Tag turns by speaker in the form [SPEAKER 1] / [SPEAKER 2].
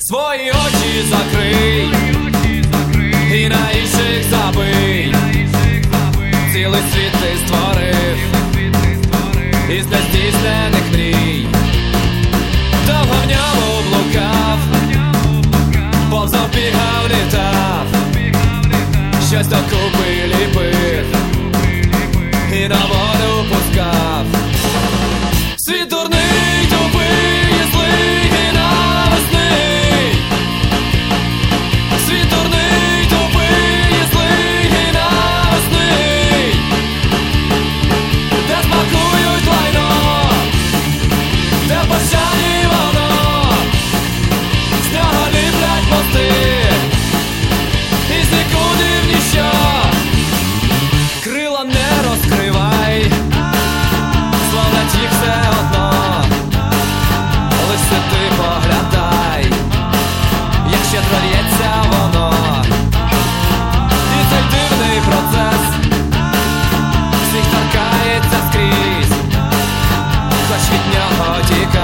[SPEAKER 1] Свої очі закрий і на інших забий. Цілий світ ти створив із нездійснених мрій. Довго в ньому блукав, повзав, бігав, літав, щось докупи ліпив і на воду пускав. Світ дурний, тупий і злий і навесний. Світ дурний, тупий і злий і навесний. Де смакують лайно, де пощані воно, з нього ліплять мости із нікуди в ніщо. Крила не розкривай, славлять їх все одно. Лише ти поглядай, як щедро лється воно. І цей дивний процес всіх торкається скрізь, хоч від нього тікай.